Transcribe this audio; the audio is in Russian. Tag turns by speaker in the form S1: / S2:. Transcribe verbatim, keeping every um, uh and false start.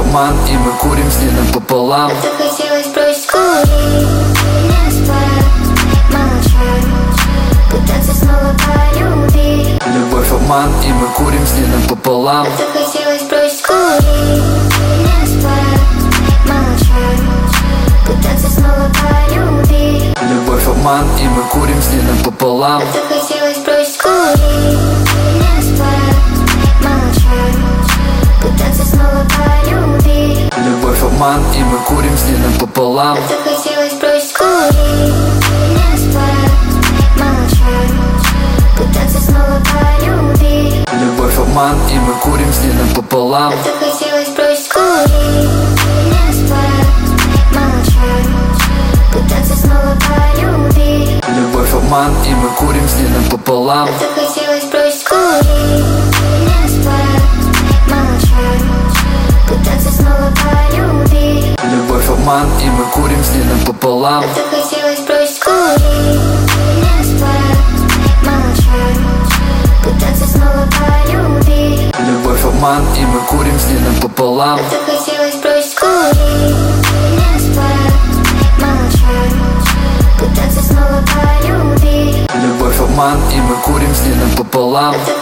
S1: обман, и мы курим с ней напополам.
S2: Так захотелось бросить курить, не спать, молчать, пытаться снова полюбить.
S1: Любовь, обман, и мы курим с ней напополам.
S2: Так захотелось бросить курить, не спать, молчать, пытаться снова полюбить.
S1: Любовь, обман, и мы курим с ней напополам.
S2: Так захотелось бросить курить, не спать, молчать, пытаться снова полюбить.
S1: Любовь, обман, и мы курим с ней напополам.
S2: Так захотелось бросить курить, не спать, молчать, пытаться снова полюбить.
S1: Любовь, обман, и мы курим с ней напополам.
S2: Так захотелось бросить курить, не спать, молчать, пытаться снова полюбить.
S1: Любовь, обман, и мы курим с ней напополам.
S2: Так захотелось бросить курить, не спать, молчать, пытаться снова полюбить.
S1: Любовь, обман, и мы курим с ней напополам.
S2: Так захотелось бросить курить, не спать, молчать, пытаться снова полюбить.
S1: Любовь, обман, и мы курим с ней напополам.
S2: Так захотелось бросить курить, не спать, молчать, пытаться снова полюбить.
S1: Любовь, обман, и мы курим с ней напополам.
S2: Так